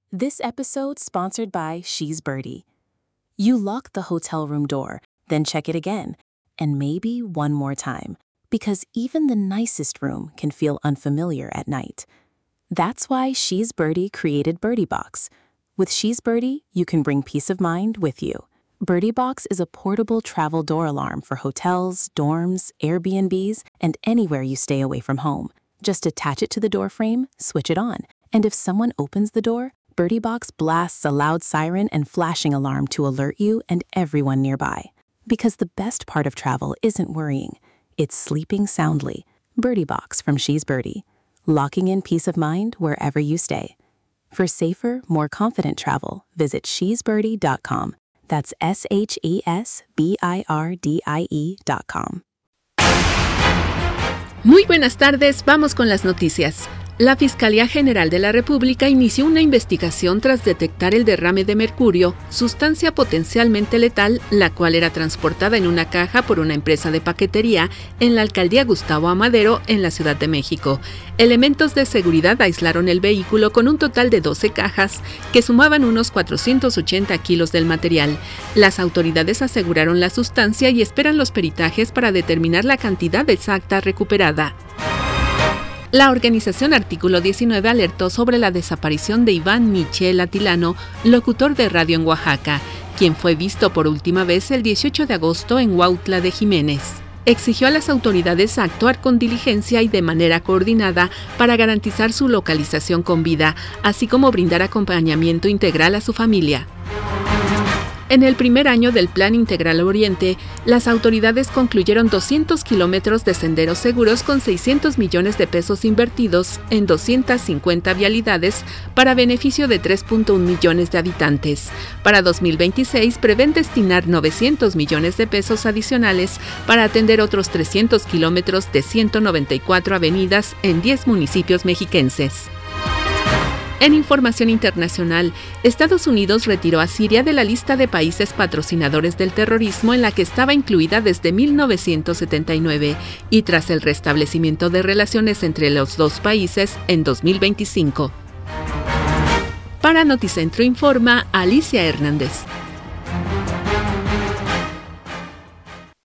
This episode sponsored by She's Birdie. You lock the hotel room door, then check it again, and maybe one more time, because even the nicest room can feel unfamiliar at night. That's why She's Birdie created Birdie Box. With She's Birdie, you can bring peace of mind with you. Birdie Box is a portable travel door alarm for hotels, dorms, Airbnbs, and anywhere you stay away from home. Just attach it to the door frame, switch it on, and if someone opens the door, Birdie Box blasts a loud siren and flashing alarm to alert you and everyone nearby. Because the best part of travel isn't worrying, it's sleeping soundly. Birdie Box from She's Birdie, locking in peace of mind wherever you stay. For safer, more confident travel, visit shesbirdie.com. That's SHESBIRDIE.com. Muy buenas tardes, vamos con las noticias. La Fiscalía General de la República inició una investigación tras detectar el derrame de mercurio, sustancia potencialmente letal, la cual era transportada en una caja por una empresa de paquetería en la alcaldía Gustavo Amadero, en la Ciudad de México. Elementos de seguridad aislaron el vehículo con un total de 12 cajas, que sumaban unos 480 kilos del material. Las autoridades aseguraron la sustancia y esperan los peritajes para determinar la cantidad exacta recuperada. La organización Artículo 19 alertó sobre la desaparición de Iván Michel Atilano, locutor de radio en Oaxaca, quien fue visto por última vez el 18 de agosto en Huautla de Jiménez. Exigió a las autoridades actuar con diligencia y de manera coordinada para garantizar su localización con vida, así como brindar acompañamiento integral a su familia. En el primer año del Plan Integral Oriente, las autoridades concluyeron 200 kilómetros de senderos seguros con 600 millones de pesos invertidos en 250 vialidades para beneficio de 3.1 millones de habitantes. Para 2026 prevén destinar 900 millones de pesos adicionales para atender otros 300 kilómetros de 194 avenidas en 10 municipios mexiquenses. En información internacional, Estados Unidos retiró a Siria de la lista de países patrocinadores del terrorismo en la que estaba incluida desde 1979 y tras el restablecimiento de relaciones entre los dos países en 2025. Para Noticentro informa Alicia Hernández.